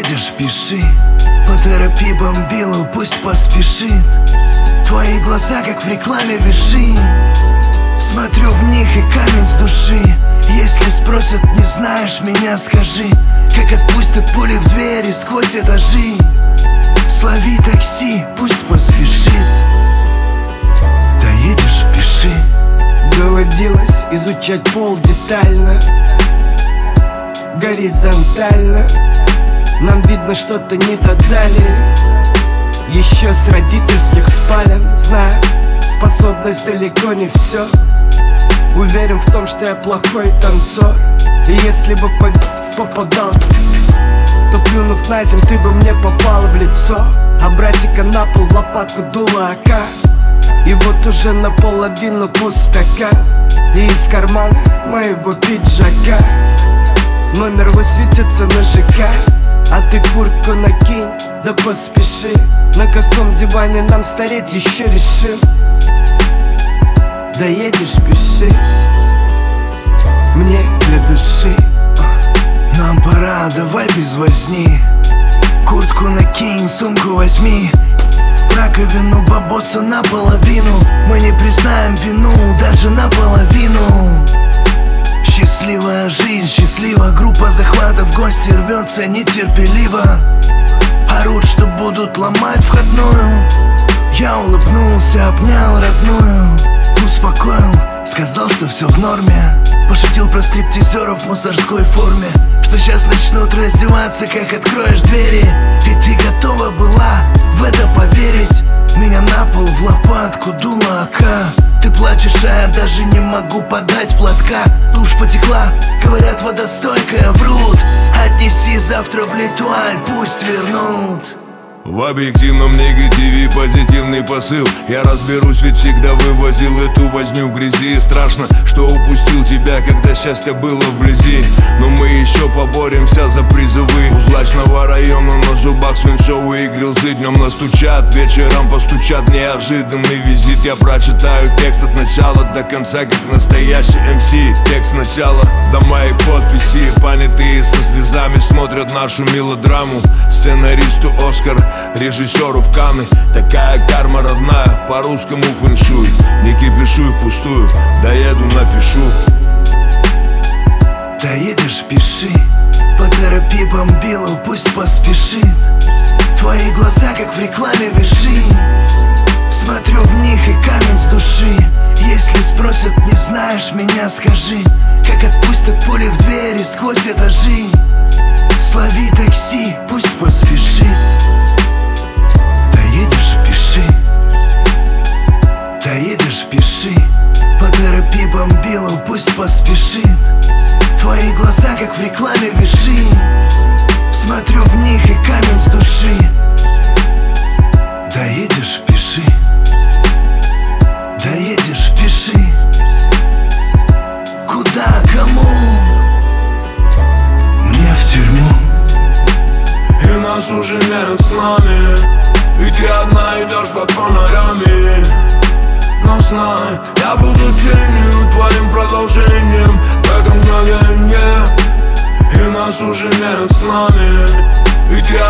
Доедешь, пиши. Поторопи бомбилу, пусть поспешит. Твои глаза, как в рекламе виши. Смотрю в них и камень с души. Если спросят, не знаешь меня, скажи. Как отпустят пули в двери сквозь этажи. Слови такси, пусть поспешит. Доедешь, пиши. Доводилось изучать пол детально, горизонтально. Нам видно, что-то не додали еще с родительских спален. Знаю, способность далеко не все. Уверен в том, что я плохой танцор. И если бы попадал, то плюнув на землю, ты бы мне попала в лицо. А братика на пол в лопатку дула АК. И вот уже наполовину пустока. И из кармана моего пиджака номер высветится на ЖК. А ты куртку накинь, да поспеши. На каком диване нам стареть еще решим. Доедешь, пиши. Мне для души. Нам пора, давай без возни. Куртку накинь, сумку возьми. Раковину бабоса наполовину. Мы не признаем вину даже наполовину. Счастливая жизнь, счастлива. Группа захвата в гости рвется нетерпеливо. Орут, что будут ломать входную. Я улыбнулся, обнял родную. Успокоил, сказал, что все в норме. Пошутил про стриптизеров в мусорской форме. Что сейчас начнут раздеваться, как откроешь двери. И ты готова была в это поверить. Меня на пол в лопатку дула АК. Ты плачешь, а я даже не могу подать платка. Тушь потекла, говорят, водостойкая, врут. Отнеси завтра в Литуаль, пусть вернут. В объективном негативе позитивный посыл. Я разберусь, ведь всегда вывозил эту возню в грязи. Страшно, что упустил тебя, когда счастье было вблизи. Но мы еще поборемся за призывы. У злачного района на зубах свинцовые грилзы. Днем настучат, вечером постучат. Неожиданный визит. Я прочитаю текст от начала до конца, как настоящий МС. Текст сначала до моей подписи. Понятые со слезами смотрят нашу мелодраму. Сценаристу Оскар, режиссеру в Канны. Такая карма родная, по русскому фэншуй. Не кипишу впустую, доеду, напишу. Доедешь, пиши. Поторопи бомбилу, пусть поспешит. Твои глаза, как в рекламе виши. Смотрю в них и камень с души. Если спросят, не знаешь меня, скажи. Как отпустят пули в двери сквозь этажи. Слови такси, пусть поспешит. Доедешь, пиши. Доедешь, пиши. Поторопи бомбилу, пусть поспешит. Твои глаза, как в рекламе виши. Смотрю в них и камень с души. Доедешь, пиши. Доедешь, пиши. Куда, кому? Мне в тюрьму. И нас уже нет с нами. И ты одна идешь под фонарями. Но знай, я буду тенью, твоим продолжением в этом мгновенье. И нас уже нет с нами. И ты